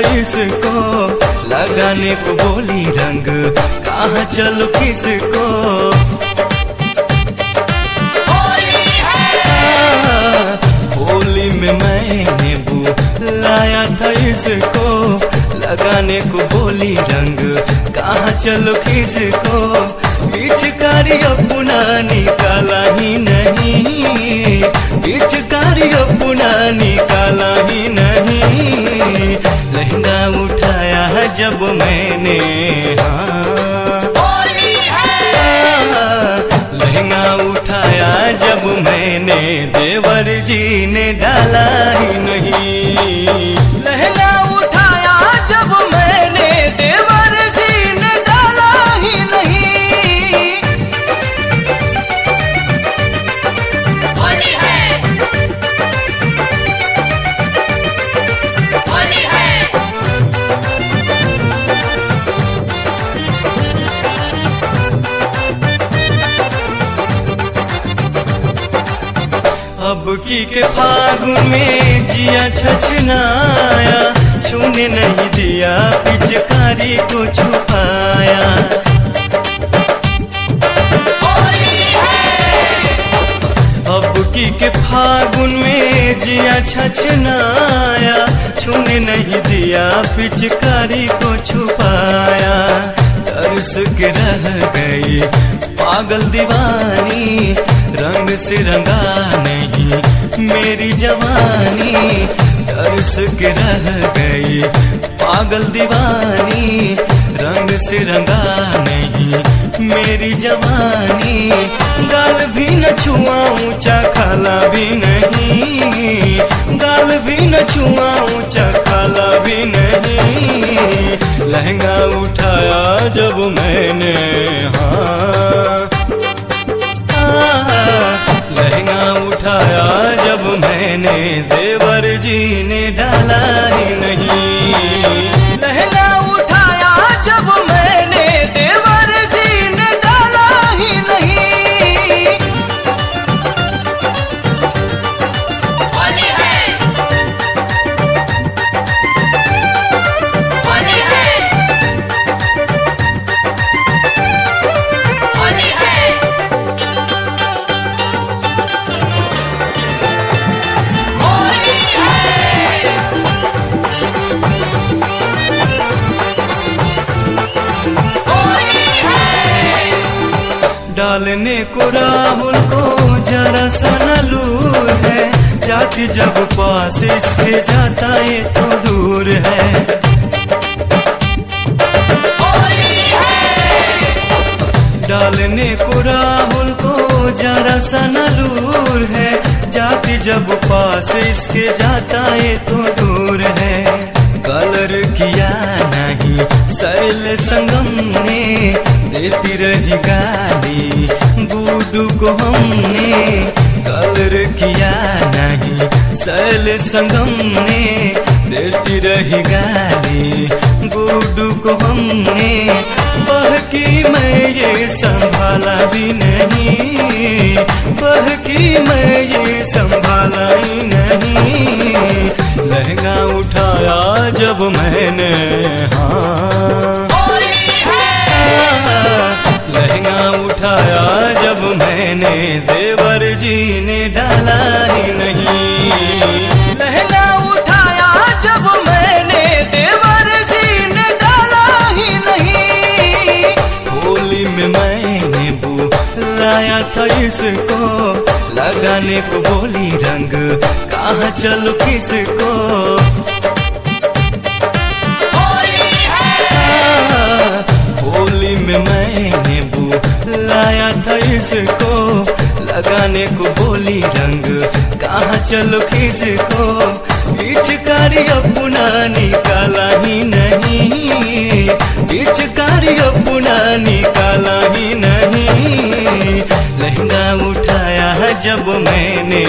इसको, लगाने को बोली रंग, कहाँ चलो किसको। होली में मैंने बुलाया था इसको, लगाने को बोली रंग, कहाँ चलो किसको। पिचकारी अपना निकाला ही नहीं, पिचकारी अपना निकाला ही नहीं। लहंगा उठाया जब मैंने, लहंगा उठाया जब मैंने, देवर जी ने डाला ही नहीं। लहंगा उठाया जब मैंने, देवर जी ने डाला ही नहीं। होली है, होली है। अब की के फागुन में जिया छछनाया, छूने नहीं दिया पिचकारी को छुपाया। अब की के फागुन में जिया छछनाया, छूने नहीं दिया पिचकारी को छुपाया। तरस के रह गई पागल दीवानी, रंग से रंगा नहीं मेरी जवानी। तरस के रह गई पागल दीवानी, रंग से रंगा नहीं मेरी जवानी। गाल भी न छुआ ऊंचा खाला भी नहीं, गाल भी न छुआ ऊंचा खाला भी नहीं। लहंगा उठाया जब मैंने, लहंगा उठाया जब मैंने, देवर जी ने डाला ही नहीं। लहंगा उठाया जब मैंने, देवर जी ने डाला ही नहीं। होली है, होली है, होली है। डालने को राहुल को जरा सा नलूर है, जाती जब पास इसके जाता ये तो दूर है। डालने को राहुल को जरा सा नलूर है, जाती जब पास इसके जाता ये तो दूर है। कलर किया नहीं सैल संगम ने, देती रही गाली बूडू को हमने। कलर किया नहीं सैल संगम ने, देती रही गाली बूडू को हमने। बहकी मैं ये संभाला भी नहीं, बहकी मैं ये संभाला ही नहीं। लहंगा उठाया जब मैंने, लहंगा उठाया जब मैंने, देवर जी ने डाला ही नहीं। लहंगा उठाया जब मैंने, देवर जी ने डाला ही नहीं। होली में मैंने बुलाया था इसको, लगाने को बोली रंग, कहाँ चलो किसको। होली में मैंने बुलाया था इसको, लगाने को बोली रंग, कहाँ चलो किसको। पिचकारी अपना निकाला ही नहीं, पिचकारी अपना निकाला ही नहीं। लहंगा उठाया जब मैंने,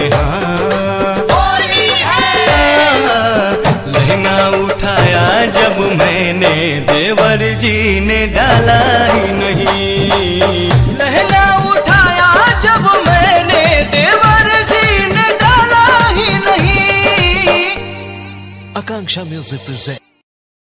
लहंगा उठाया जब मैंने, देवर जी ने डाला ही नहीं। लहंगा उठाया जब मैंने, देवर जी ने डाला ही नहीं। Akanksha Music presents